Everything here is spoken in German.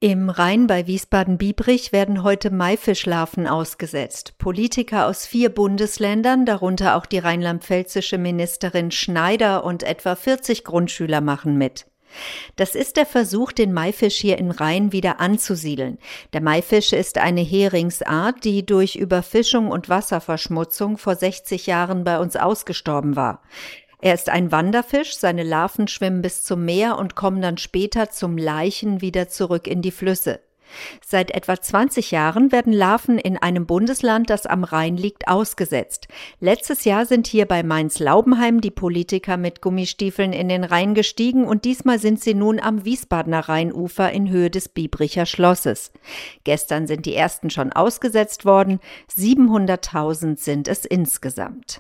Im Rhein bei Wiesbaden-Biebrich werden heute Maifischlarven ausgesetzt. Politiker aus 4 Bundesländern, darunter auch die rheinland-pfälzische Ministerin Schneider und etwa 40 Grundschüler machen mit. Das ist der Versuch, den Maifisch hier im Rhein wieder anzusiedeln. Der Maifisch ist eine Heringsart, die durch Überfischung und Wasserverschmutzung vor 60 Jahren bei uns ausgestorben war. Er ist ein Wanderfisch, seine Larven schwimmen bis zum Meer und kommen dann später zum Laichen wieder zurück in die Flüsse. Seit etwa 20 Jahren werden Larven in einem Bundesland, das am Rhein liegt, ausgesetzt. Letztes Jahr sind hier bei Mainz-Laubenheim die Politiker mit Gummistiefeln in den Rhein gestiegen und diesmal sind sie nun am Wiesbadener Rheinufer in Höhe des Biebricher Schlosses. Gestern sind die ersten schon ausgesetzt worden, 700.000 sind es insgesamt.